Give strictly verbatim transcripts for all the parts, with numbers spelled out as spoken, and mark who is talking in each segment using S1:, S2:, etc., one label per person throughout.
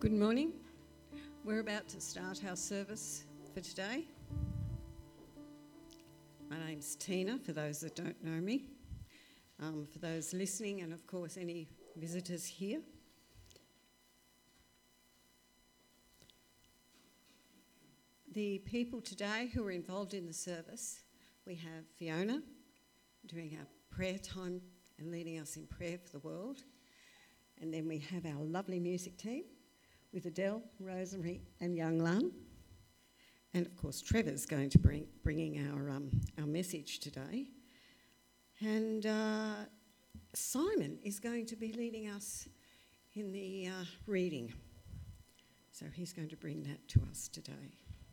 S1: Good morning. We're about to start our service for today. My name's Tina, for those that don't know me. Um, for those listening, and of course any visitors here. The people today who are involved in the service, we have Fiona doing our prayer time and leading us in prayer for the world. And then we have our lovely music team with Adele, Rosemary and Young Lun. And of course Trevor's going to bring bringing our um, our message today. And uh, Simon is going to be leading us in the uh, reading. So he's going to bring that to us today.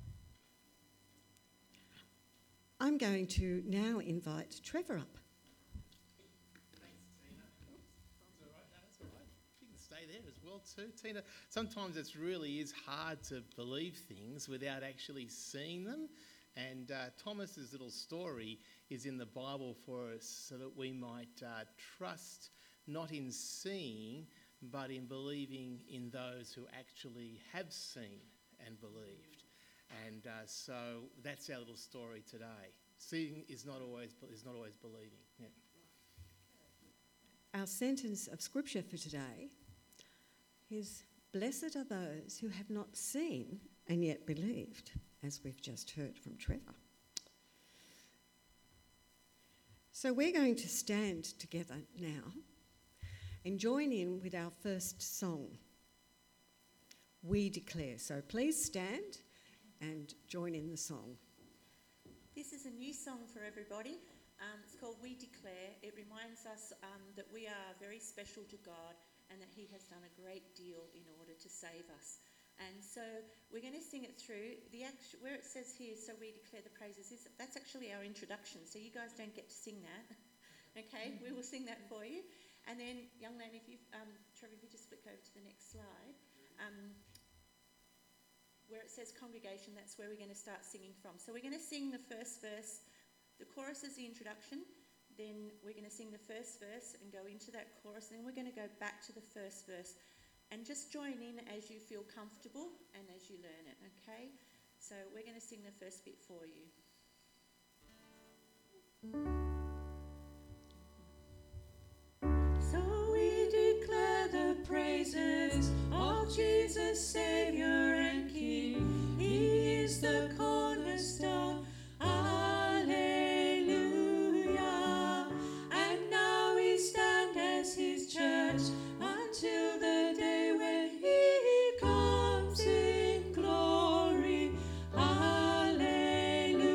S1: I'm going to now invite Trevor up.
S2: There as well too, Tina. Sometimes it really is hard to believe things without actually seeing them, and uh, Thomas's little story is in the Bible for us so that we might uh, trust not in seeing but in believing in those who actually have seen and believed. And uh, so that's our little story today. Seeing is not always is not always believing. Yeah.
S1: Our sentence of scripture for today is, blessed are those who have not seen and yet believed, as we've just heard from Trevor. So we're going to stand together now and join in with our first song, We Declare. So please stand and join in the song.
S3: This is a new song for everybody. Um, it's called We Declare. It reminds us um, that we are very special to God and that he has done a great deal in order to save us. And so we're going to sing it through. The actu- where it says here, so we declare the praises, is, that's actually our introduction. So you guys don't get to sing that. Okay, we will sing that for you. And then, young man, if you, um, Trevor, if you just flick over to the next slide. Um, where it says congregation, that's where we're going to start singing from. So we're going to sing the first verse. The chorus is the introduction. Then we're going to sing the first verse and go into that chorus. And then we're going to go back to the first verse and just join in as you feel comfortable and as you learn it, okay? So we're going to sing the first bit for you. So we declare the praises of Jesus, Saviour and King. He is the cornerstone. Until the day when he comes in glory. Hallelujah.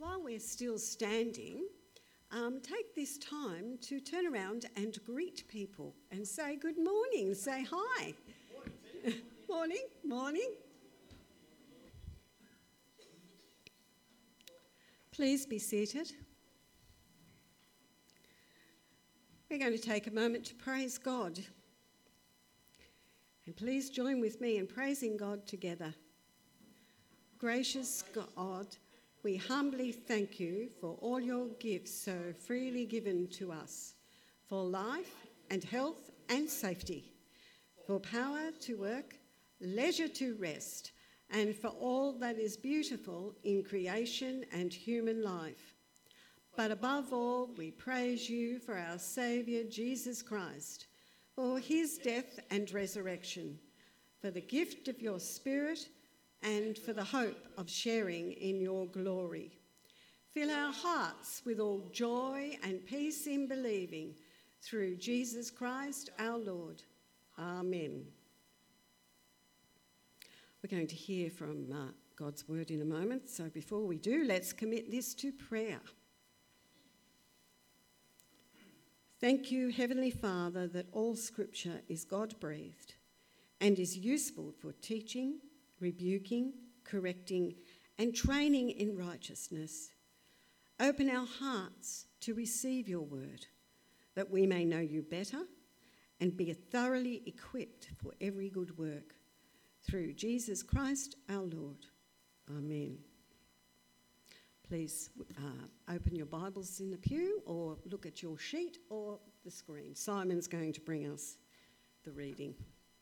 S1: while we're still standing, um, take this time to turn around and greet people and say good morning, say hi. Morning, morning, morning. Please be seated. We're going to take a moment to praise God. And please join with me in praising God together. Gracious God, we humbly thank you for all your gifts so freely given to us, for life and health and safety, for power to work, leisure to rest, and for all that is beautiful in creation and human life. But above all, we praise you for our Saviour Jesus Christ, for his death and resurrection, for the gift of your Spirit, and for the hope of sharing in your glory. Fill our hearts with all joy and peace in believing, through Jesus Christ our Lord. Amen. We're going to hear from uh, God's word in a moment, so before we do, let's commit this to prayer. Thank you, Heavenly Father, that all Scripture is God-breathed and is useful for teaching, rebuking, correcting, and training in righteousness. Open our hearts to receive your word, that we may know you better and be thoroughly equipped for every good work. Through Jesus Christ our Lord. Amen. Please uh, open your Bibles in the pew or look at your sheet or the screen. Simon's going to bring us the reading.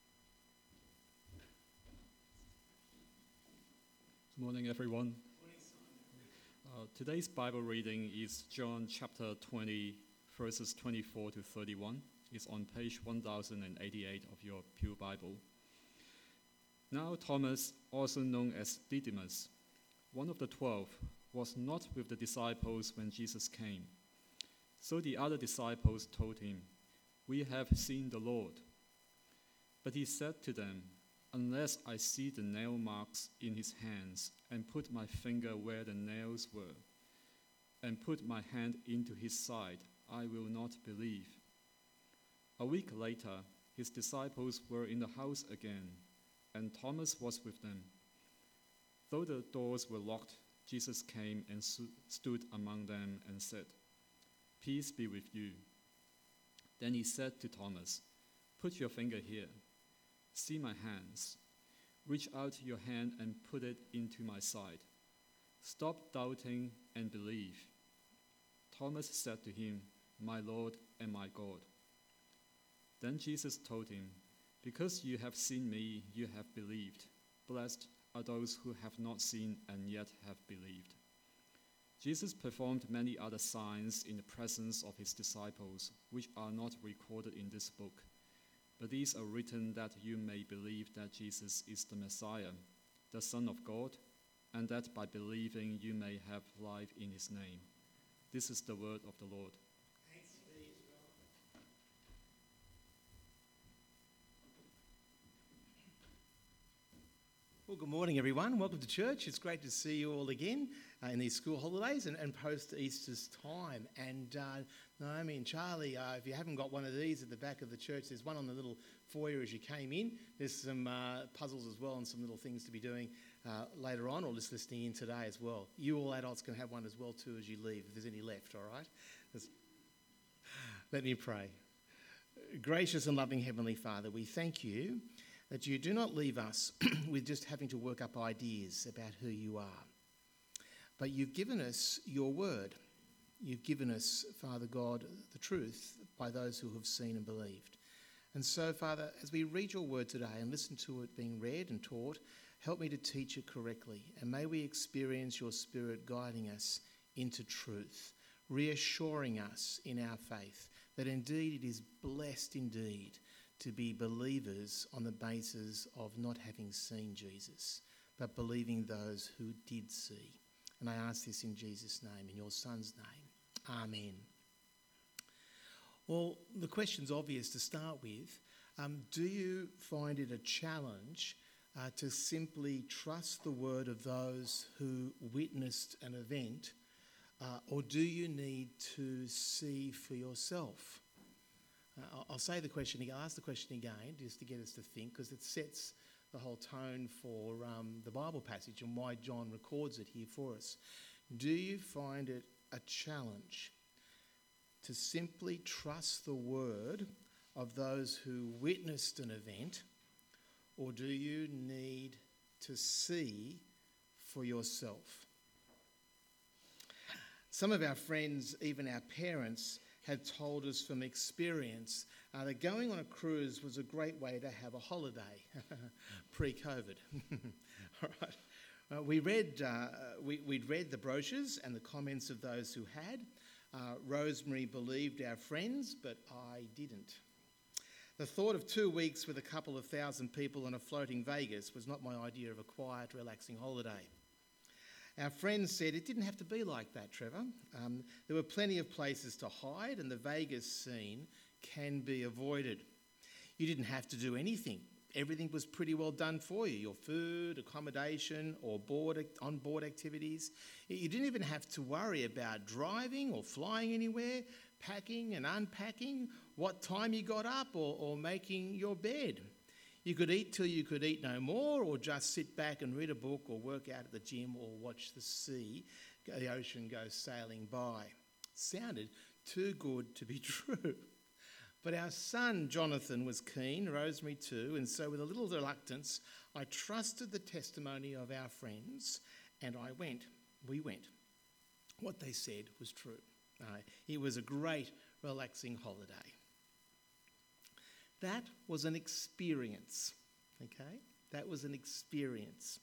S4: Good morning, everyone. Uh, today's Bible reading is John chapter twenty, verses twenty-four to thirty-one. It's on page one thousand eighty-eight of your Pew Bible. Now Thomas, also known as Didymus, one of the twelve, was not with the disciples when Jesus came. So the other disciples told him, "We have seen the Lord." But he said to them, "Unless I see the nail marks in his hands, and put my finger where the nails were, and put my hand into his side, I will not believe." A week later, his disciples were in the house again, and Thomas was with them. Though the doors were locked, Jesus came and su- stood among them and said, "Peace be with you." Then he said to Thomas, "Put your finger here. See my hands. Reach out your hand and put it into my side. Stop doubting and believe." Thomas said to him, "My Lord and my God." Then Jesus told him, "Because you have seen me, you have believed. Blessed are those who have not seen and yet have believed." Jesus performed many other signs in the presence of his disciples, which are not recorded in this book. But these are written that you may believe that Jesus is the Messiah, the Son of God, and that by believing you may have life in his name. This is the word of the Lord.
S2: Thanks be to God. Well, good morning, everyone. Welcome to church. It's great to see you all again uh, in these school holidays and, and post-Easter's time. And uh, Naomi and Charlie, uh, if you haven't got one of these at the back of the church, there's one on the little foyer as you came in. There's some uh, puzzles as well and some little things to be doing uh, later on, or just listening in today as well. You all adults can have one as well too as you leave, if there's any left, all right? There's... Let me pray. Gracious and loving Heavenly Father, we thank you that you do not leave us with just having to work up ideas about who you are. But you've given us your word. You've given us, Father God, the truth by those who have seen and believed. And so, Father, as we read your word today and listen to it being read and taught, help me to teach it correctly. And may we experience your Spirit guiding us into truth, reassuring us in our faith that indeed it is blessed indeed to be believers on the basis of not having seen Jesus, but believing those who did see. And I ask this in Jesus' name, in your Son's name. Amen. Well, the question's obvious to start with. Um, do you find it a challenge uh, to simply trust the word of those who witnessed an event Uh, or do you need to see for yourself? Uh, I'll, I'll say the question again, I'll ask the question again just to get us to think, because it sets the whole tone for um, the Bible passage and why John records it here for us. Do you find it a challenge to simply trust the word of those who witnessed an event, or do you need to see for yourself? Some of our friends, even our parents, have told us from experience uh, that going on a cruise was a great way to have a holiday pre-COVID. All right. Uh, we read, uh, we, we'd read the brochures and the comments of those who had. Uh, Rosemary believed our friends, but I didn't. The thought of two weeks with a couple of thousand people on a floating Vegas was not my idea of a quiet, relaxing holiday. Our friends said it didn't have to be like that, Trevor. Um, there were plenty of places to hide, and the Vegas scene can be avoided. You didn't have to do anything. Everything was pretty well done for you. Your food, accommodation, or board, on-board activities. You didn't even have to worry about driving or flying anywhere, packing and unpacking, what time you got up, or, or making your bed. You could eat till you could eat no more, or just sit back and read a book, or work out at the gym, or watch the sea, the ocean go sailing by. Sounded too good to be true. But our son Jonathan was keen, Rosemary too, and so with a little reluctance, I trusted the testimony of our friends, and I went. We went. What they said was true. Uh, it was a great, relaxing holiday. That was an experience, okay? That was an experience.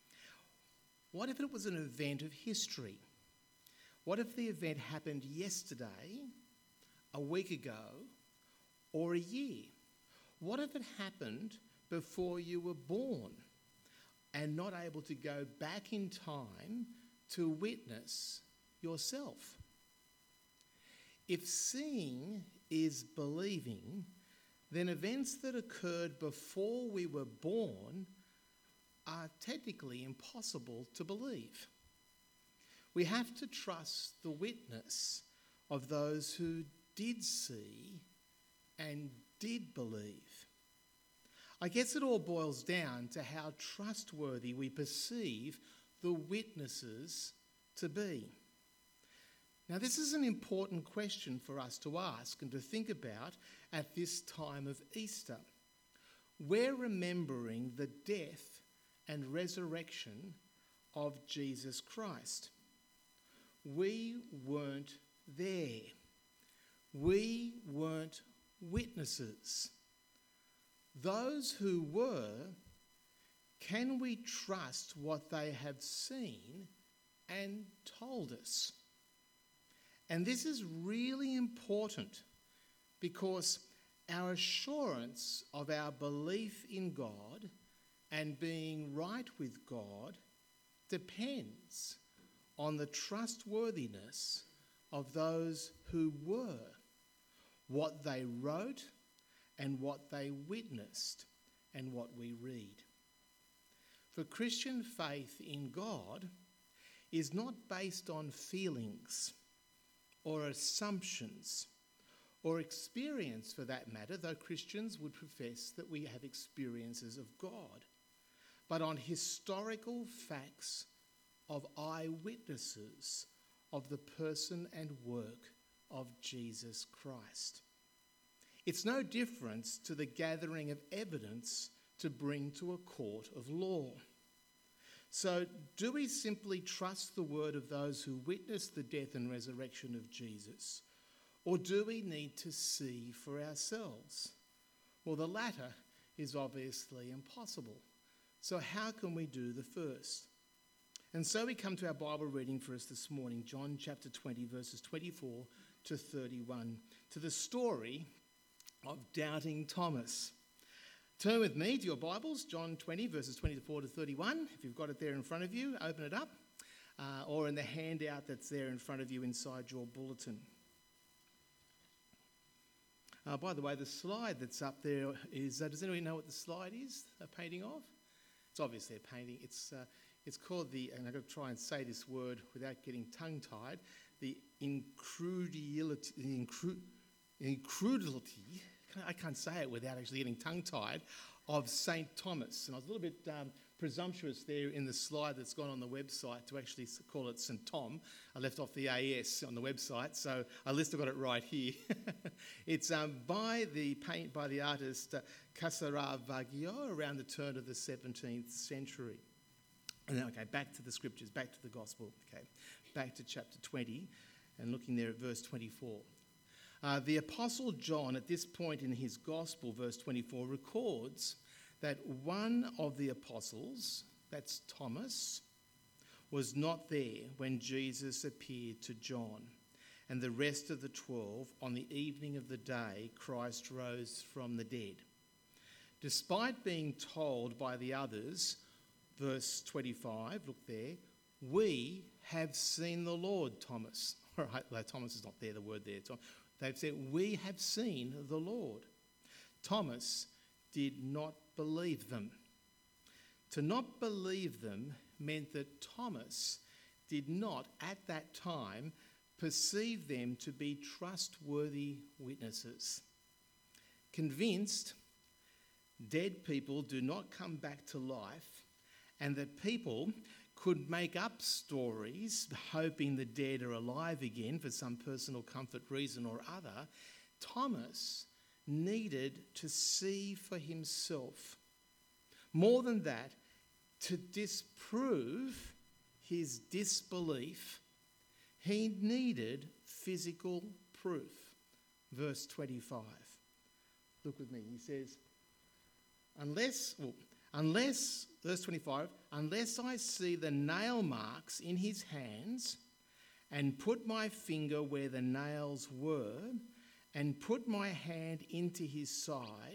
S2: What if it was an event of history? What if the event happened yesterday, a week ago, or a year? What if it happened before you were born and not able to go back in time to witness yourself? If seeing is believing, then events that occurred before we were born are technically impossible to believe. We have to trust the witness of those who did see and did believe. I guess it all boils down to how trustworthy we perceive the witnesses to be. Now, this is an important question for us to ask and to think about at this time of Easter. We're remembering the death and resurrection of Jesus Christ. We weren't there. We weren't witnesses. Those who were, can we trust what they have seen and told us? And this is really important because our assurance of our belief in God and being right with God depends on the trustworthiness of those who were, what they wrote and what they witnessed and what we read. For Christian faith in God is not based on feelings or assumptions or experience for that matter, though Christians would profess that we have experiences of God, but on historical facts of eyewitnesses of the person and work of Jesus Christ. It's no difference to the gathering of evidence to bring to a court of law. So, do we simply trust the word of those who witnessed the death and resurrection of Jesus, or do we need to see for ourselves? Well, the latter is obviously impossible. So how can we do the first? And so we come to our Bible reading for us this morning, John chapter twenty, verses twenty-four to thirty-one, to the story of doubting Thomas. Turn with me to your Bibles, John twenty, verses twenty-four to thirty-one. If you've got it there in front of you, open it up, uh, or in the handout that's there in front of you inside your bulletin. Uh, by the way, the slide that's up there is, uh, does anyone know what the slide is, a painting of? It's obviously a painting. It's uh, It's called the, and I've got to try and say this word without getting tongue-tied, the incredulity, the incru, incredulity, I can't say it without actually getting tongue-tied, of Saint Thomas. And I was a little bit um, presumptuous there in the slide that's gone on the website to actually call it Saint Tom. I left off the A S on the website, so at least I've got it right here. It's um, by the paint by the artist uh, Caravaggio around the turn of the seventeenth century. And then, okay, back to the scriptures, back to the gospel, okay, back to chapter twenty, and looking there at verse twenty-four. Uh, the Apostle John, at this point in his gospel, verse twenty-four, records that one of the apostles, that's Thomas, was not there when Jesus appeared to John and the rest of the twelve on the evening of the day Christ rose from the dead. Despite being told by the others, verse twenty-five, look there, we have seen the Lord, Thomas. All right, well, Thomas is not there, the word there. They've said, we have seen the Lord. Thomas did not believe them. To not believe them meant that Thomas did not, at that time, perceive them to be trustworthy witnesses. Convinced dead people do not come back to life, and that people could make up stories hoping the dead are alive again for some personal comfort reason or other, Thomas needed to see for himself. More than that, to disprove his disbelief, he needed physical proof. Verse twenty-five. Look with me. He says, unless, well, unless, verse twenty-five, unless I see the nail marks in his hands and put my finger where the nails were and put my hand into his side,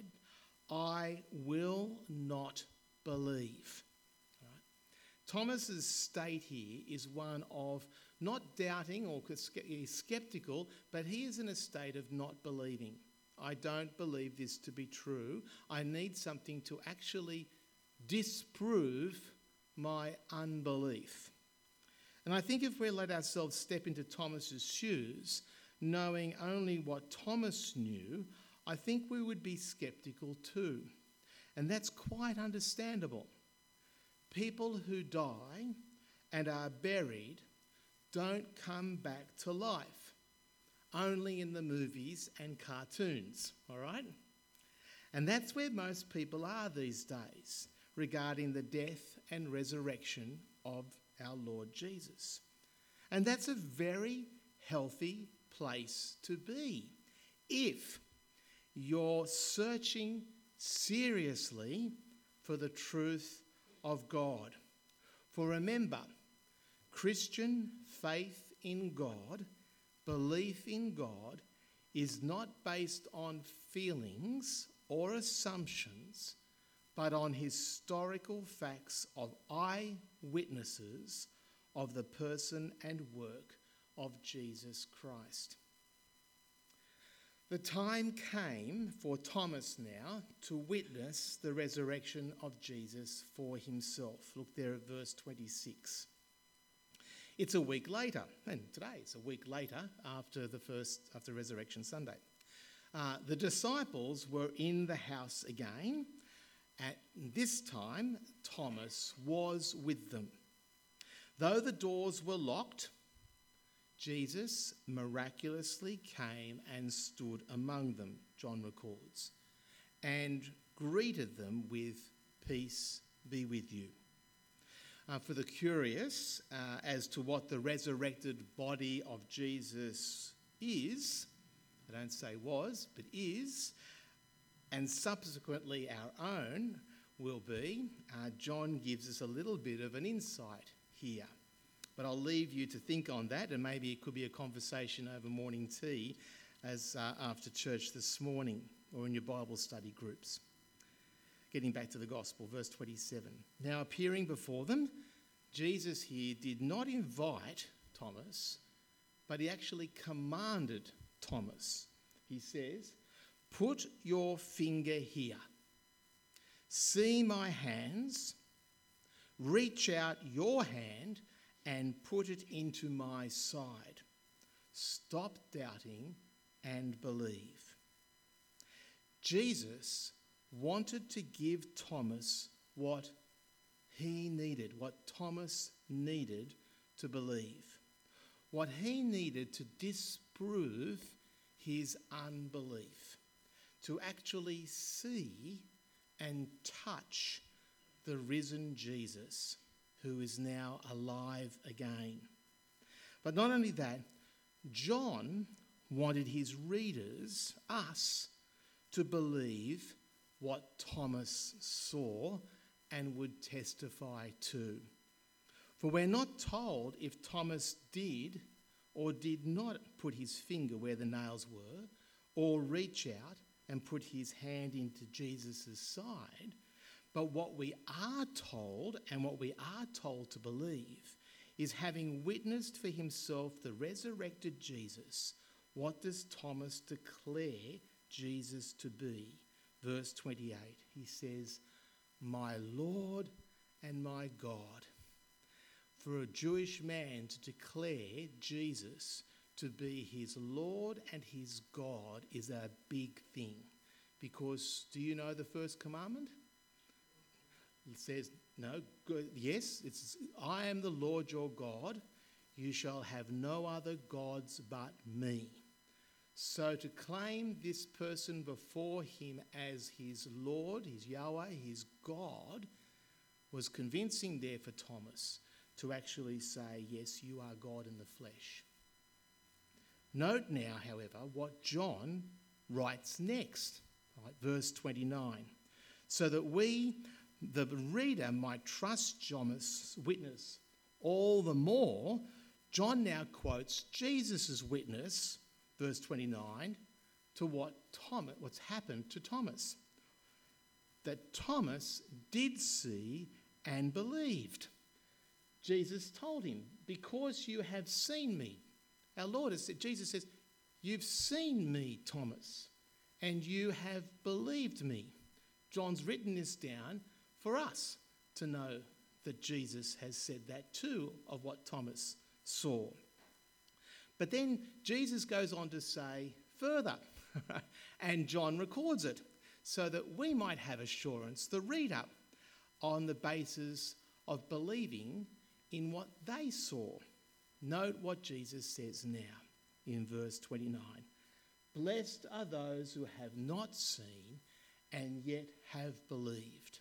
S2: I will not believe. All right. Thomas's state here is one of not doubting or sceptical, but he is in a state of not believing. I don't believe this to be true. I need something to actually disprove my unbelief. And I think if we let ourselves step into Thomas's shoes, knowing only what Thomas knew, I think we would be sceptical too. And that's quite understandable. People who die and are buried don't come back to life, only in the movies and cartoons, all right? And that's where most people are these days regarding the death and resurrection of our Lord Jesus. And that's a very healthy place to be if you're searching seriously for the truth of God. For remember, Christian faith in God, belief in God, is not based on feelings or assumptions, but on historical facts of eyewitnesses of the person and work of Jesus Christ. The time came for Thomas now to witness the resurrection of Jesus for himself. Look there at verse twenty-six. It's a week later, and today it's a week later after the first, after Resurrection Sunday. Uh, the disciples were in the house again. At this time, Thomas was with them. Though the doors were locked, Jesus miraculously came and stood among them, John records, and greeted them with, "Peace be with you." Uh, for the curious uh, as to what the resurrected body of Jesus is, I don't say was, but is, and subsequently our own will be, uh, John gives us a little bit of an insight here. But I'll leave you to think on that, and maybe it could be a conversation over morning tea as uh, after church this morning or in your Bible study groups. Getting back to the gospel, verse twenty-seven. Now appearing before them, Jesus here did not invite Thomas, but he actually commanded Thomas. He says, "Put your finger here. See my hands. reach out your hand and put it into my side. Stop doubting and believe. Jesus wanted to give Thomas what he needed, what Thomas needed to believe, what he needed to disprove his unbelief, to actually see and touch the risen Jesus, who is now alive again. But not only that, John wanted his readers, us, to believe what Thomas saw and would testify to. For we're not told if Thomas did or did not put his finger where the nails were, or reach out and put his hand into Jesus' side. But what we are told, and what we are told to believe, is having witnessed for himself the resurrected Jesus, what does Thomas declare Jesus to be? Verse twenty-eight, he says, "My Lord and my God." For a Jewish man to declare Jesus to be his Lord and his God is a big thing. Because do you know the first commandment? It says, no, good, yes, it's, I am the Lord your God. You shall have no other gods but me. So to claim this person before him as his Lord, his Yahweh, his God, was convincing there for Thomas to actually say, yes, you are God in the flesh. Note now, however, what John writes next, right? Verse twenty-nine. So that we, the reader, might trust John's witness all the more, John now quotes Jesus' witness, verse twenty-nine, to what Thomas, what's happened to Thomas. That Thomas did see and believed. Jesus told him, because you have seen me. Our Lord has said, Jesus says, you've seen me, Thomas, and you have believed me. John's written this down for us to know that Jesus has said that too of what Thomas saw. But then Jesus goes on to say further, and John records it, so that we might have assurance, the reader, on the basis of believing in what they saw. Note what Jesus says now in verse twenty-nine. Blessed are those who have not seen and yet have believed.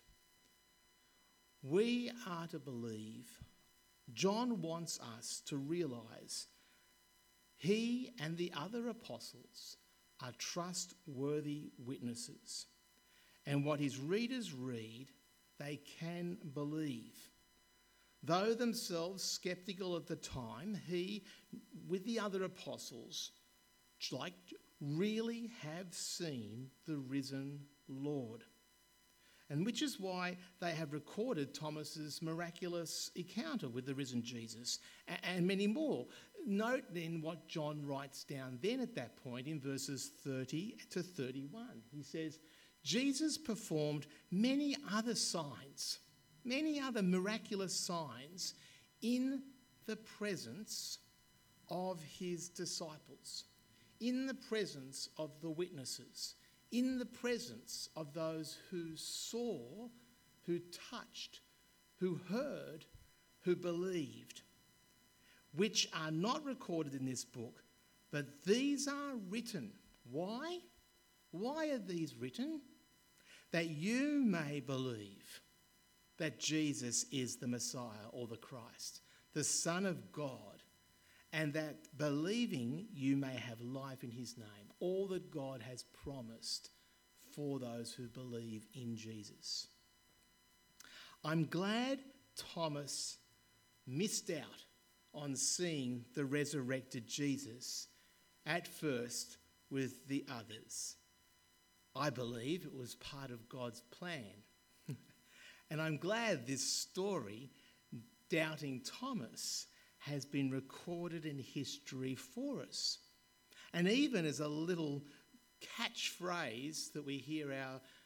S2: We are to believe. John wants us to realise he and the other apostles are trustworthy witnesses. And what his readers read, they can believe. Though themselves sceptical at the time, he, with the other apostles, like really have seen the risen Lord. And which is why they have recorded Thomas's miraculous encounter with the risen Jesus and many more. Note then what John writes down then at that point in verses thirty to thirty-one. He says, Jesus performed many other signs, many other miraculous signs in the presence of his disciples, in the presence of the witnesses, in the presence of those who saw, who touched, who heard, who believed, which are not recorded in this book, but these are written. Why? Why are these written? That you may believe that Jesus is the Messiah or the Christ, the Son of God, and that believing you may have life in his name, all that God has promised for those who believe in Jesus. I'm glad Thomas missed out on seeing the resurrected Jesus at first with the others. I believe it was part of God's plan. And I'm glad this story, Doubting Thomas, has been recorded in history for us. And even as a little catchphrase that we hear our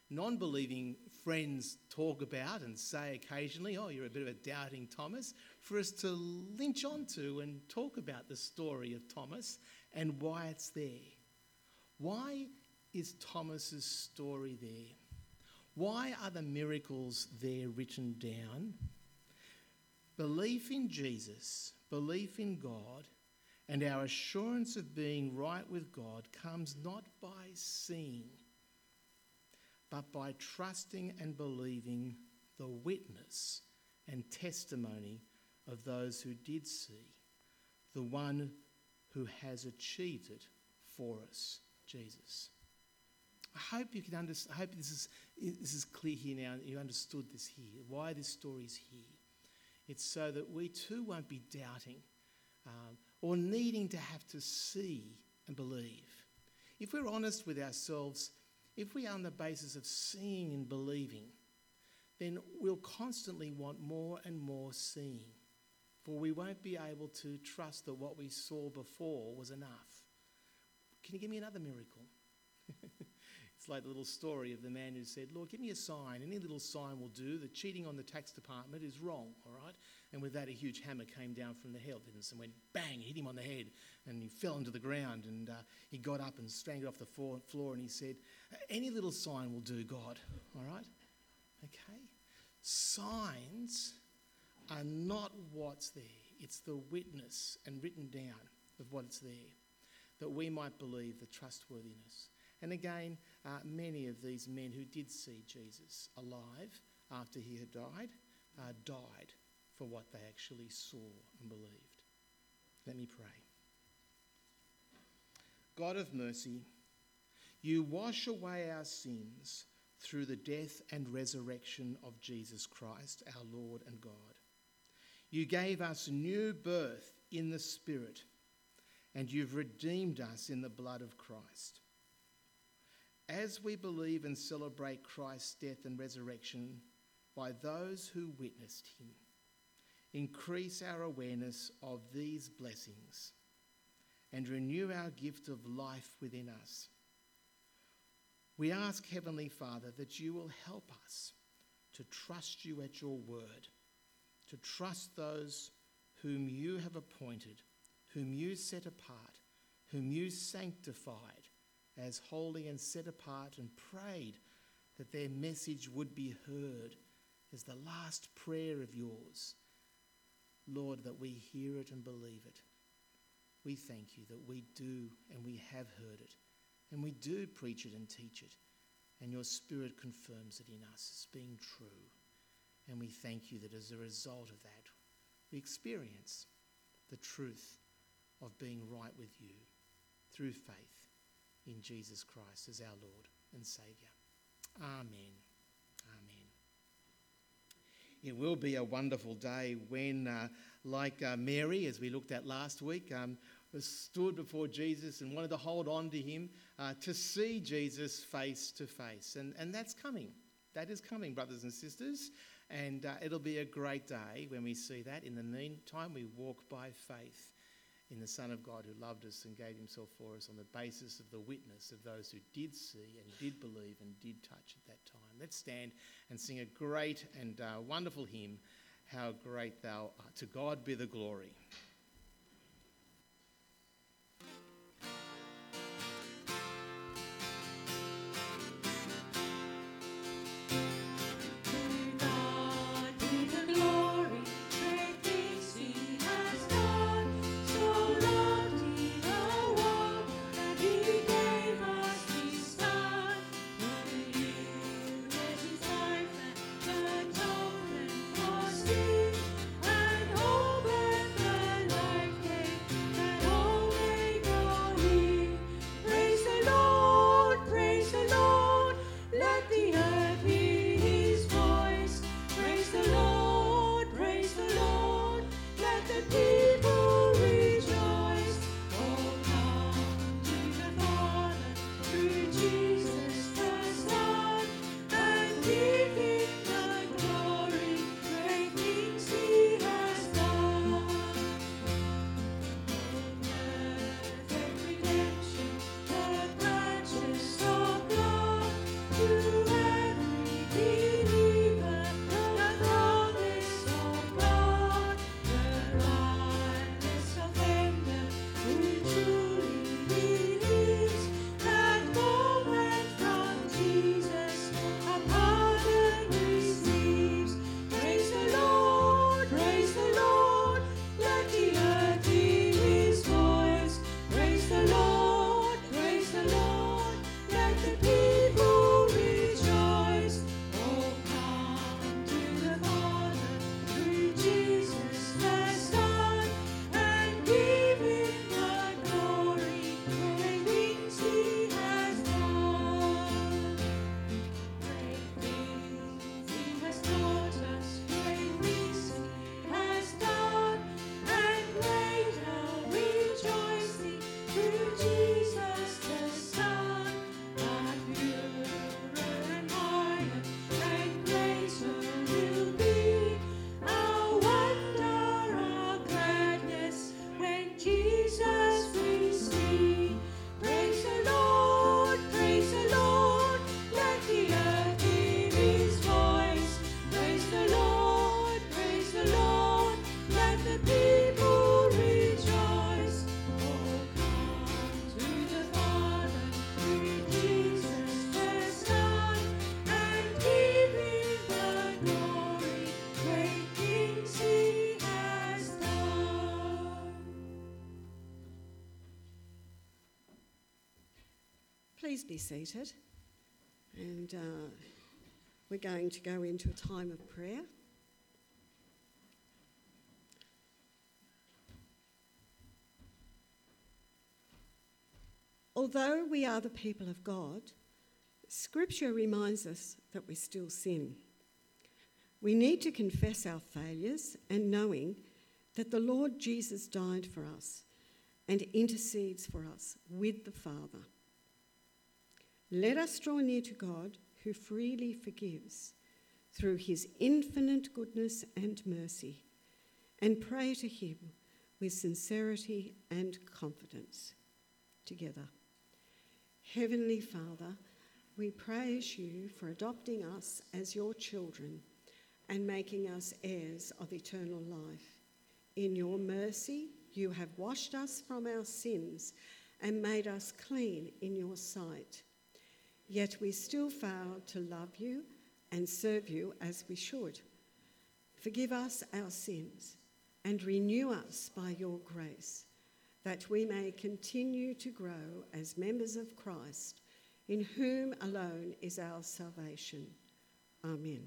S2: non-believing friends talk about and say occasionally, oh, you're a bit of a doubting Thomas, for us to lynch onto and talk about the story of Thomas and why it's there. Why is Thomas's story there? Why are the miracles there written down? Belief in Jesus, belief in God, and our assurance of being right with God comes not by seeing, but by trusting and believing the witness and testimony of those who did see, the one who has achieved it for us, Jesus. I hope you can understand. I hope this is this is clear here now. You understood this here. Why this story is here. It's so that we too won't be doubting um, or needing to have to see and believe. If we're honest with ourselves, if we are on the basis of seeing and believing, then we'll constantly want more and more seeing, for we won't be able to trust that what we saw before was enough. Can you give me another miracle? It's like the little story of the man who said, Lord, give me a sign. Any little sign will do. The cheating on the tax department is wrong, all right? And with that, a huge hammer came down from the heavens and went bang, hit him on the head, and he fell into the ground. And uh, he got up and strangled off the floor, floor and he said, any little sign will do, God, all right? Okay? Signs are not what's there. It's the witness and written down of what's there, that we might believe the trustworthiness. And again, uh, many of these men who did see Jesus alive after he had died, uh, died for what they actually saw and believed. Let me pray. God of mercy, you wash away our sins through the death and resurrection of Jesus Christ, our Lord and God. You gave us new birth in the Spirit, and you've redeemed us in the blood of Christ. As we believe and celebrate Christ's death and resurrection by those who witnessed him, increase our awareness of these blessings and renew our gift of life within us. We ask, Heavenly Father, that you will help us to trust you at your word, to trust those whom you have appointed, whom you set apart, whom you sanctified as holy and set apart, and prayed that their message would be heard as the last prayer of yours. Lord, that we hear it and believe it. We thank you that we do and we have heard it, and we do preach it and teach it, and your Spirit confirms it in us as being true. And we thank you that as a result of that, we experience the truth of being right with you through faith in Jesus Christ as our Lord and Saviour. Amen. Amen. It will be a wonderful day when, uh, like uh, Mary, as we looked at last week, um, was stood before Jesus and wanted to hold on to him, uh, to see Jesus face to face. And, and that's coming. That is coming, brothers and sisters. And uh, it'll be a great day when we see that. In the meantime, we walk by faith in the Son of God who loved us and gave himself for us on the basis of the witness of those who did see and did believe and did touch at that time. Let's stand and sing a great and uh, wonderful hymn, How Great Thou Art. To God be the glory.
S5: And hope and
S1: please be seated. And uh, we're going to go into a time of prayer. Although we are the people of God, Scripture reminds us that we still sin. We need to confess our failures and knowing that the Lord Jesus died for us and intercedes for us with the Father. Let us draw near to God, who freely forgives through his infinite goodness and mercy, and pray to him with sincerity and confidence. Together. Heavenly Father, we praise you for adopting us as your children and making us heirs of eternal life. In your mercy, you have washed us from our sins and made us clean in your sight. Yet we still fail to love you and serve you as we should. Forgive us our sins and renew us by your grace, that we may continue to grow as members of Christ, in whom alone is our salvation. Amen.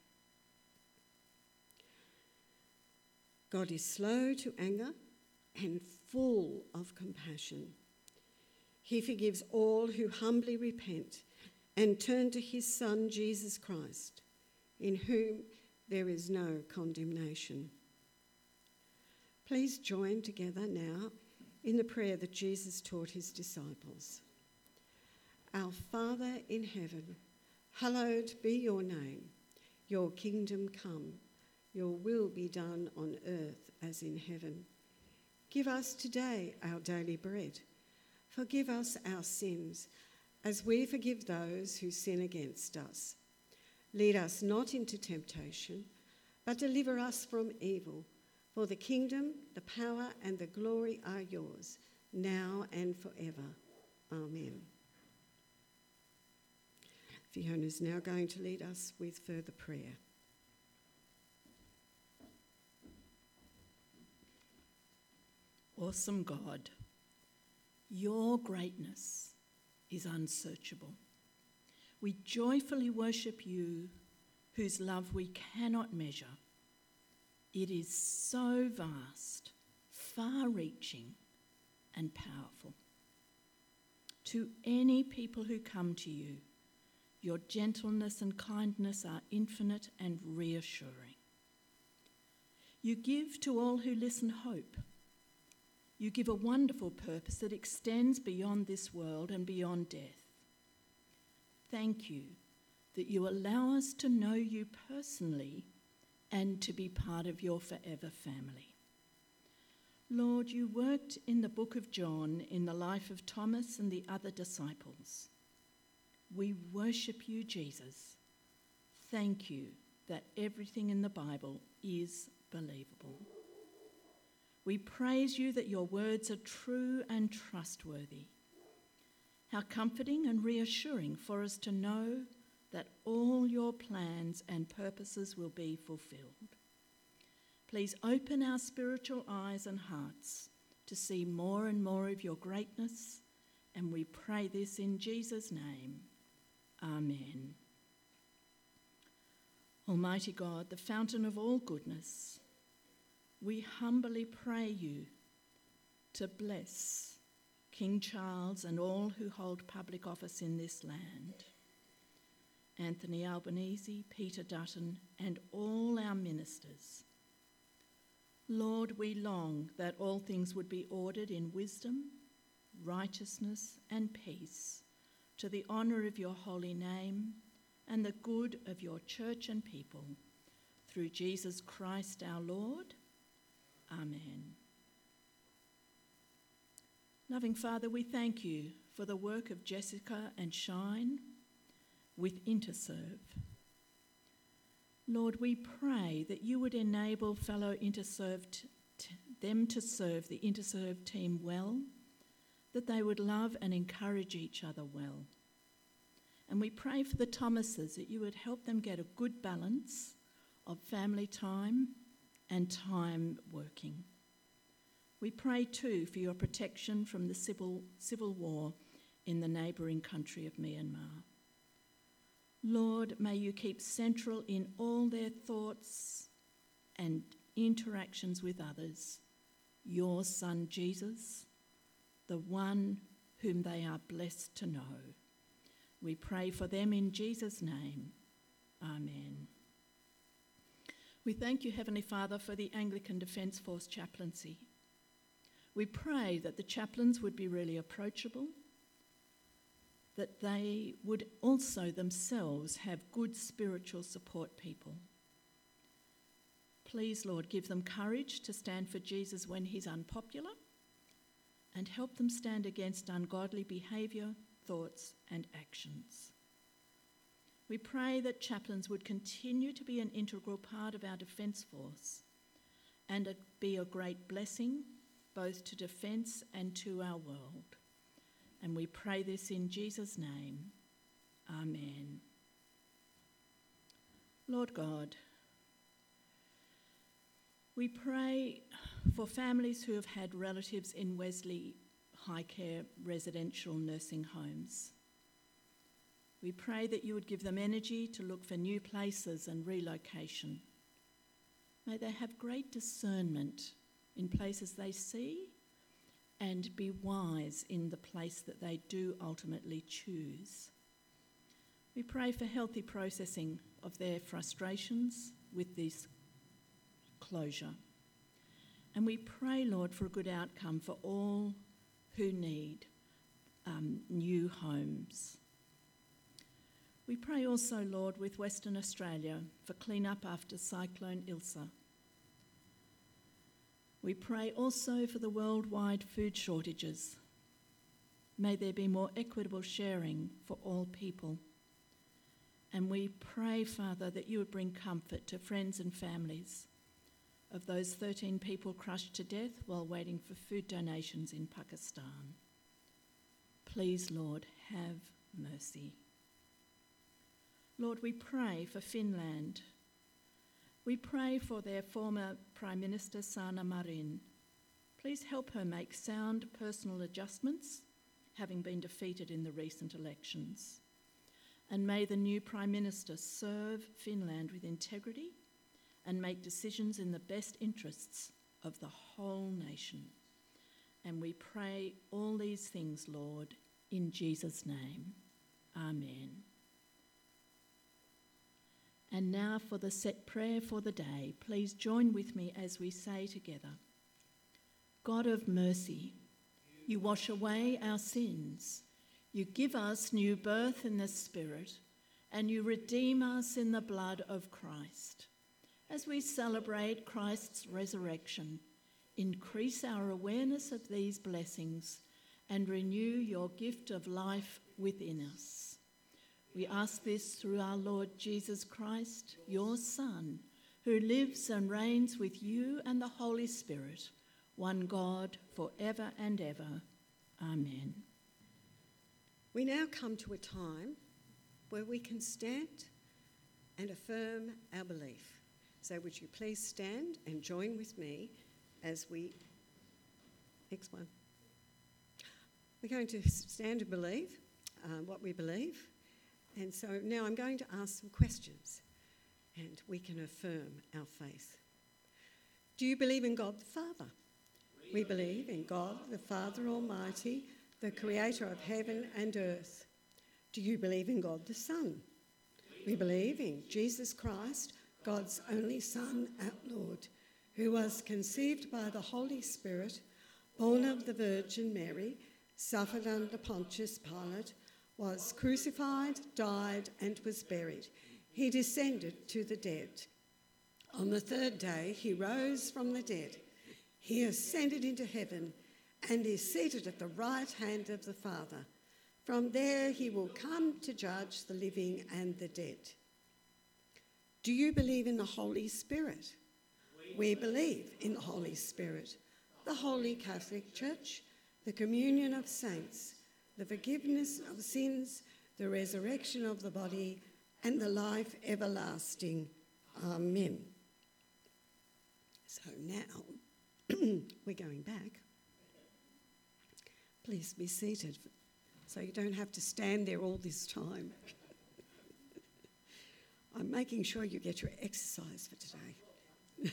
S1: God is slow to anger and full of compassion. He forgives all who humbly repent and turn to his Son, Jesus Christ, in whom there is no condemnation. Please join together now in the prayer that Jesus taught his disciples. Our Father in heaven, hallowed be your name. Your kingdom come. Your will be done on earth as in heaven. Give us today our daily bread. Forgive us our sins, as we forgive those who sin against us. Lead us not into temptation, but deliver us from evil. For the kingdom, the power, and the glory are yours, now and forever. Amen. Fiona is now going to lead us with further prayer.
S5: Awesome God, your greatness is unsearchable. We joyfully worship you, whose love we cannot measure. It is so vast, far-reaching, and powerful. To any people who come to you, your gentleness and kindness are infinite and reassuring. You give to all who listen hope. You give a wonderful purpose that extends beyond this world and beyond death. Thank you that you allow us to know you personally and to be part of your forever family. Lord, you worked in the book of John in the life of Thomas and the other disciples. We worship you, Jesus. Thank you that everything in the Bible is believable. We praise you that your words are true and trustworthy. How comforting and reassuring for us to know that all your plans and purposes will be fulfilled. Please open our spiritual eyes and hearts to see more and more of your greatness, and we pray this in Jesus' name. Amen. Almighty God, the fountain of all goodness, we humbly pray you to bless King Charles and all who hold public office in this land, Anthony Albanese, Peter Dutton, and all our ministers. Lord, we long that all things would be ordered in wisdom, righteousness, and peace, to the honour of your holy name and the good of your church and people, through Jesus Christ our Lord. Amen. Loving Father, we thank you for the work of Jessica and Shine with Interserve. Lord, we pray that you would enable fellow Interserve t- t- them to serve the Interserve team well, that they would love and encourage each other well. And we pray for the Thomases that you would help them get a good balance of family time and time working. We pray too for your protection from the civil, civil war in the neighbouring country of Myanmar. Lord, may you keep central in all their thoughts and interactions with others your Son Jesus, the one whom they are blessed to know. We pray for them in Jesus' name. Amen. We thank you, Heavenly Father, for the Anglican Defence Force chaplaincy. We pray that the chaplains would be really approachable, that they would also themselves have good spiritual support people. Please, Lord, give them courage to stand for Jesus when he's unpopular, and help them stand against ungodly behaviour, thoughts and actions. We pray that chaplains would continue to be an integral part of our Defence Force and be a great blessing both to Defence and to our world. And we pray this in Jesus' name. Amen. Lord God, we pray for families who have had relatives in Wesley High Care residential nursing homes. We pray that you would give them energy to look for new places and relocation. May they have great discernment in places they see and be wise in the place that they do ultimately choose. We pray for healthy processing of their frustrations with this closure. And we pray, Lord, for a good outcome for all who need um, new homes. We pray also, Lord, with Western Australia for clean-up after Cyclone Ilsa. We pray also for the worldwide food shortages. May there be more equitable sharing for all people. And we pray, Father, that you would bring comfort to friends and families of those thirteen people crushed to death while waiting for food donations in Pakistan. Please, Lord, have mercy. Lord, we pray for Finland. We pray for their former Prime Minister, Sanna Marin. Please help her make sound personal adjustments, having been defeated in the recent elections. And may the new Prime Minister serve Finland with integrity and make decisions in the best interests of the whole nation. And we pray all these things, Lord, in Jesus' name. Amen. And now for the set prayer for the day. Please join with me as we say together, God of mercy, you wash away our sins. You give us new birth in the Spirit, and you redeem us in the blood of Christ. As we celebrate Christ's resurrection, increase our awareness of these blessings and renew your gift of life within us. We ask this through our Lord Jesus Christ, your Son, who lives and reigns with you and the Holy Spirit, one God, forever and ever. Amen.
S1: We now come to a time where we can stand and affirm our belief. So would you please stand and join with me as we... Next one. We're going to stand and believe uh, what we believe. And so now I'm going to ask some questions and we can affirm our faith. Do you believe in God the Father? We believe in God the Father Almighty, the creator of heaven and earth. Do you believe in God the Son? We believe in Jesus Christ, God's only Son, our Lord, who was conceived by the Holy Spirit, born of the Virgin Mary, suffered under Pontius Pilate, was crucified, died, and was buried. He descended to the dead. On the third day, he rose from the dead. He ascended into heaven and is seated at the right hand of the Father. From there, he will come to judge the living and the dead. Do you believe in the Holy Spirit? We believe in the Holy Spirit, the Holy Catholic Church, the communion of saints, the forgiveness of sins, the resurrection of the body, and the life everlasting. Amen. So now, we're going back. Please be seated so you don't have to stand there all this time. I'm making sure you get your exercise for today.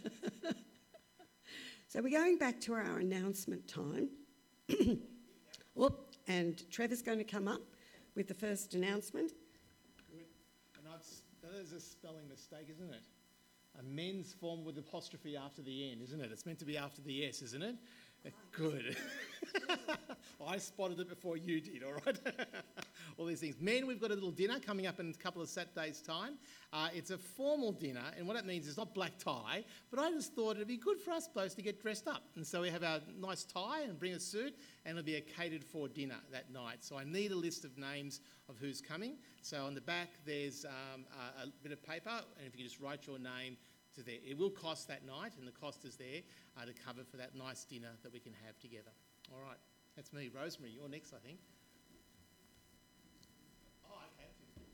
S1: So we're going back to our announcement time. Whoop, and Trevor's going to come up with the first announcement.
S2: Good. And I've, there's a spelling mistake, isn't it? A men's form with apostrophe after the N, isn't it? It's meant to be after the S, isn't it? Good. I spotted it before you did, all right? All these things. Men, we've got a little dinner coming up in a couple of Saturdays' time. Uh, it's a formal dinner, and what that means is not black tie, but I just thought it'd be good for us blokes to get dressed up. And so we have our nice tie and bring a suit, and it'll be a catered-for dinner that night. So I need a list of names of who's coming. So on the back, there's um, a, a bit of paper, and if you just write your name to there. It will cost that night, and the cost is there uh, to cover for that nice dinner that we can have together. All right, that's me. Rosemary, you're next, I think. Oh, okay.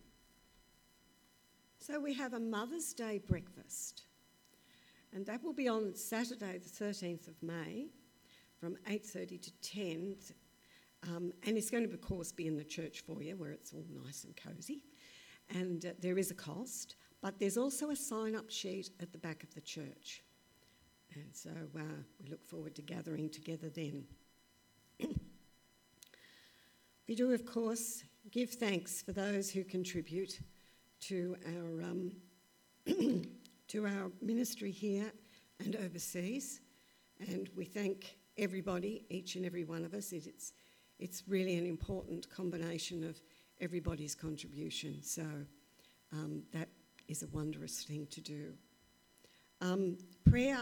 S1: So we have a Mother's Day breakfast, and that will be on Saturday the thirteenth of May from eight thirty to ten, um, and it's going to, of course, be in the church foyer where it's all nice and cosy, and uh, there is a cost. But there's also a sign-up sheet at the back of the church. And so uh, we look forward to gathering together then. We do, of course, give thanks for those who contribute to our, um, to our ministry here and overseas. And we thank everybody, each and every one of us. It, it's, it's really an important combination of everybody's contribution. So um, that is a wondrous thing to do. Um, prayer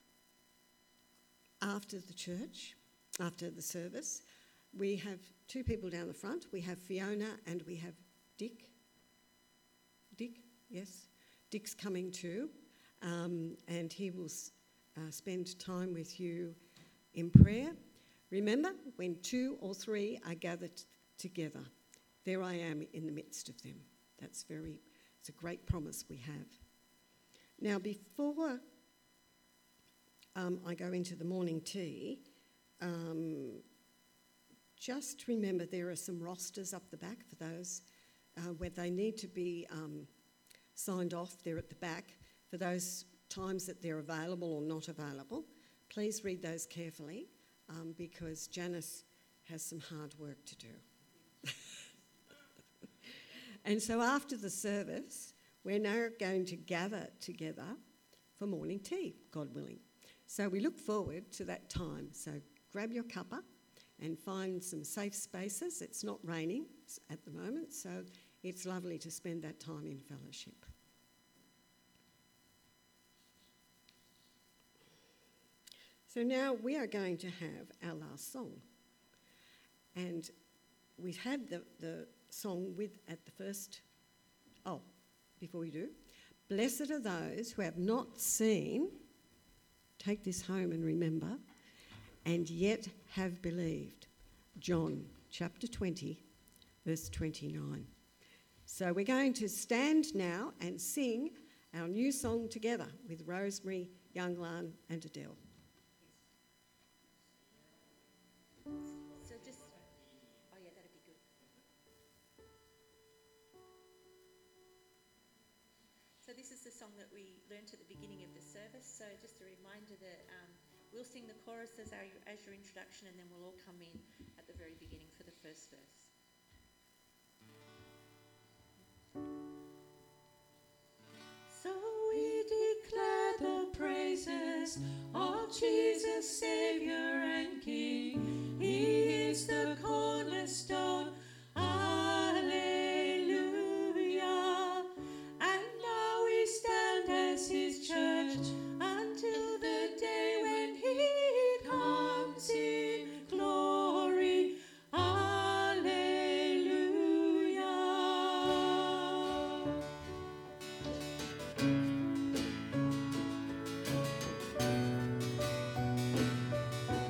S1: after the church, after the service, we have two people down the front. We have Fiona and we have Dick. Dick, yes. Dick's coming too, um, and he will uh, spend time with you in prayer. Remember, when two or three are gathered together, there I am in the midst of them. That's very It's a great promise we have. Now, before um, I go into the morning tea, um, just remember there are some rosters up the back for those uh, where they need to be um, signed off. They're at the back for those times that they're available or not available. Please read those carefully um, because Janice has some hard work to do. And so after the service, we're now going to gather together for morning tea, God willing. So we look forward to that time. So grab your cuppa and find some safe spaces. It's not raining at the moment, so it's lovely to spend that time in fellowship. So now we are going to have our last song. And we've had the... the song with at the first, oh, before we do, blessed are those who have not seen, take this home and remember, and yet have believed. John chapter twenty, verse twenty-nine. So we're going to stand now and sing our new song together with Rosemary, Younglan and Adele.
S3: So this is the song that we learnt at the beginning of the service. So just a reminder that um, we'll sing the chorus as, our, as your introduction, and then we'll all come in at the very beginning for the first verse.
S6: So we declare the praises of Jesus, Saviour and King. He is the cornerstone. His church until the day when he comes in glory. Alleluia.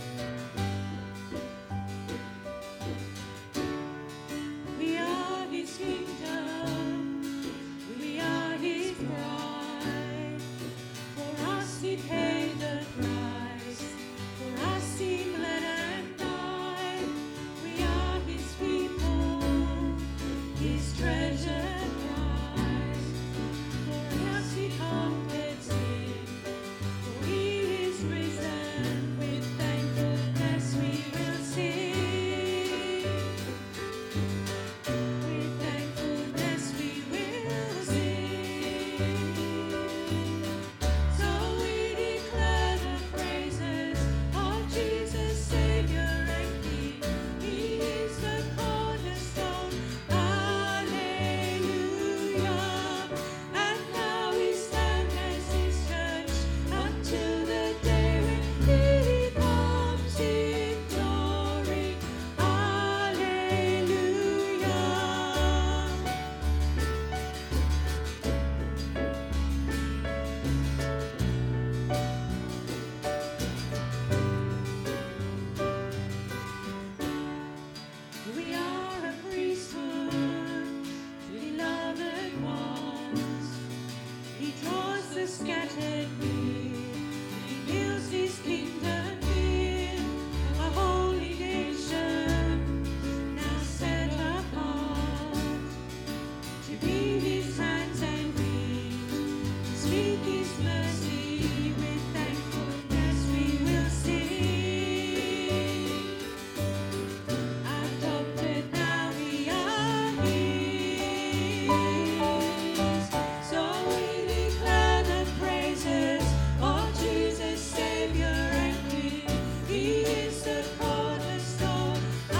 S6: is the cornerstone.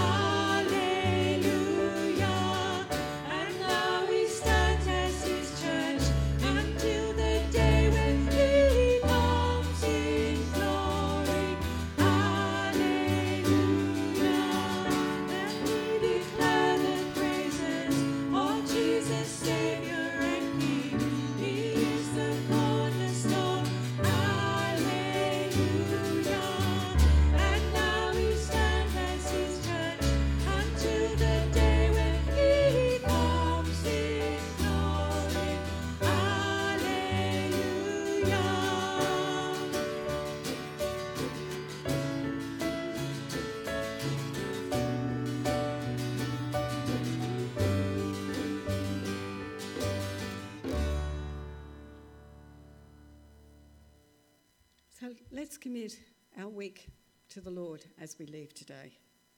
S6: Hallelujah. And now He stands as His church until the day when He comes in glory. Hallelujah. And we declare the praises of Jesus, Savior and King. He is the cornerstone. Hallelujah. And now He stands as His church until the day when He comes in glory. Hallelujah.
S1: So let's commit our week to the Lord as we leave today.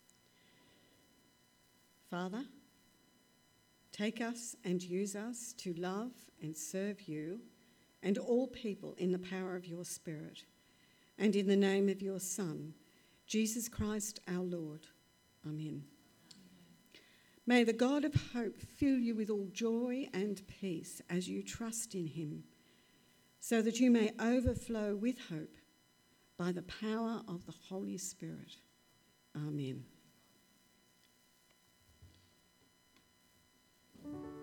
S1: Father, take us and use us to love and serve you and all people in the power of your Spirit and in the name of your Son, Jesus Christ our Lord. Amen. May the God of hope fill you with all joy and peace as you trust in him, so that you may overflow with hope by the power of the Holy Spirit. Amen.